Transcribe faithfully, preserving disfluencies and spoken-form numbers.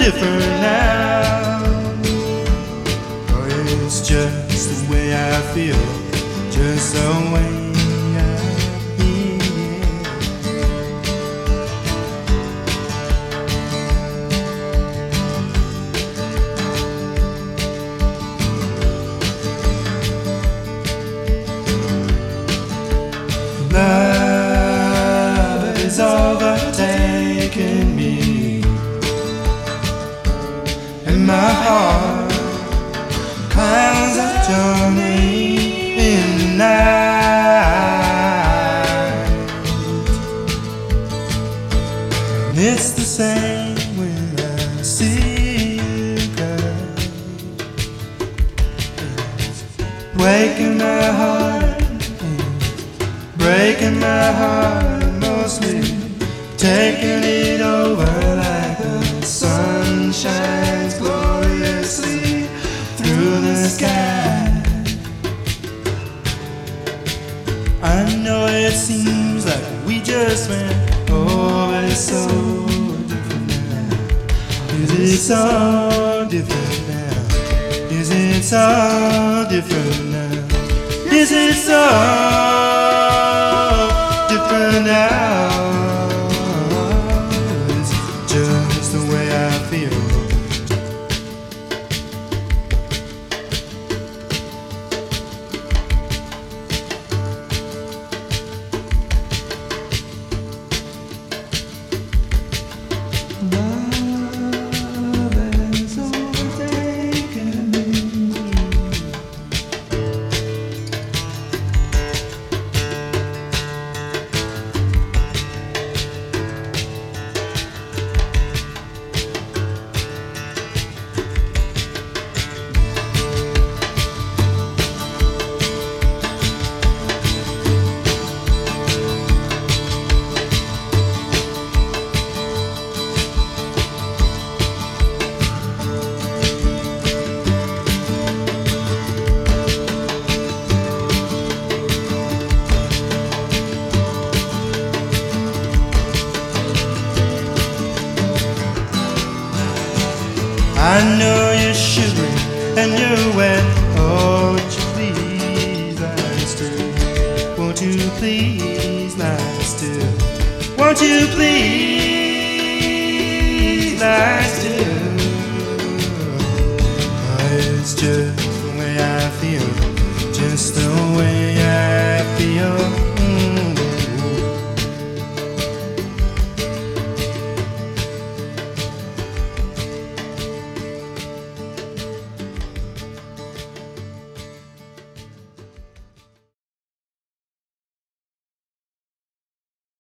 different now. Oh, it's just the way I feel, just the way I feel. Love is overtaking me, and my heart clouds are turning in the night. And it's the same when I see you, girl. It's breaking my heart, breaking my heart, mostly taking it over like the sun shines gloriously through the sky. I know it seems like we just went, oh, but it's so different now. Is it so different now? Is it so different now? Is it so different now? It's just the way I feel. Love has overtaken me. I know you're shivering and you're wet. Oh, won't you please lie still? Won't you please lie still? Won't you please lie still?